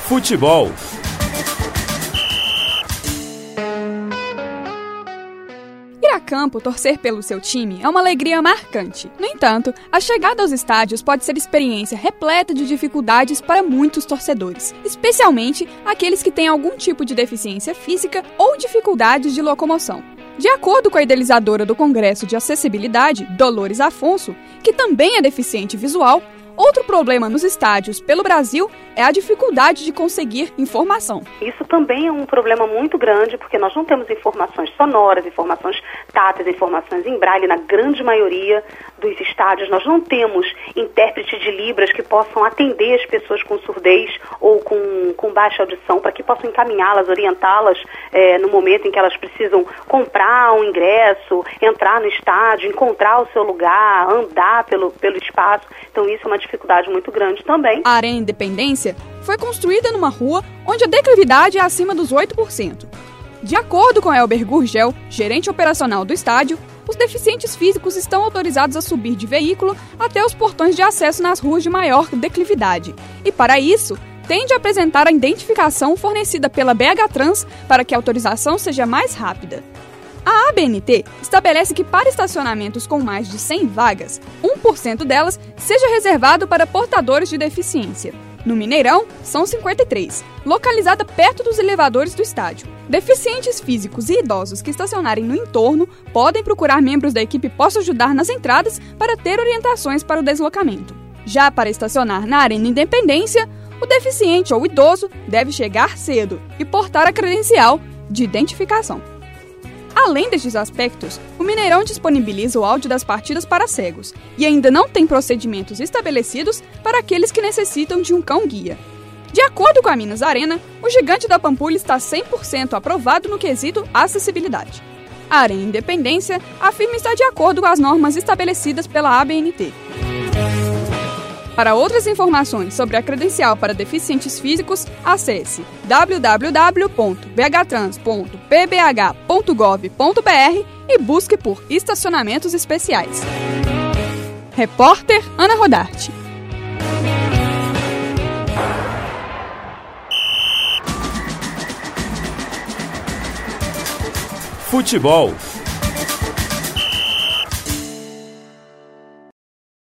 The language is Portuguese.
Futebol. Ir a campo torcer pelo seu time é uma alegria marcante. No entanto, a chegada aos estádios pode ser experiência repleta de dificuldades para muitos torcedores, especialmente aqueles que têm algum tipo de deficiência física ou dificuldades de locomoção. De acordo com a idealizadora do Congresso de Acessibilidade, Dolores Afonso, que também é deficiente visual, outro problema nos estádios pelo Brasil é a dificuldade de conseguir informação. Isso também é um problema muito grande, porque nós não temos informações sonoras, informações táteis, informações em braille na grande maioria dos estádios. Nós não temos intérprete de libras que possam atender as pessoas com surdez ou com baixa audição, para que possam encaminhá-las, orientá-las no momento em que elas precisam comprar um ingresso, entrar no estádio, encontrar o seu lugar, andar pelo espaço. Então isso é uma dificuldade muito grande também. A Arena Independência foi construída numa rua onde a declividade é acima dos 8%. De acordo com Elber Gurgel, gerente operacional do estádio, os deficientes físicos estão autorizados a subir de veículo até os portões de acesso nas ruas de maior declividade. E para isso, tem de apresentar a identificação fornecida pela BH Trans para que a autorização seja mais rápida. A ABNT estabelece que para estacionamentos com mais de 100 vagas, 1% delas seja reservado para portadores de deficiência. No Mineirão, são 53, localizada perto dos elevadores do estádio. Deficientes físicos e idosos que estacionarem no entorno podem procurar membros da equipe que possam ajudar nas entradas para ter orientações para o deslocamento. Já para estacionar na Arena Independência, o deficiente ou idoso deve chegar cedo e portar a credencial de identificação. Além destes aspectos, o Mineirão disponibiliza o áudio das partidas para cegos e ainda não tem procedimentos estabelecidos para aqueles que necessitam de um cão-guia. De acordo com a Minas Arena, o Gigante da Pampulha está 100% aprovado no quesito acessibilidade. A Arena Independência afirma estar de acordo com as normas estabelecidas pela ABNT. Para outras informações sobre a credencial para deficientes físicos, acesse www.bhtrans.pbh.gov.br e busque por estacionamentos especiais. Repórter Ana Rodarte. Futebol.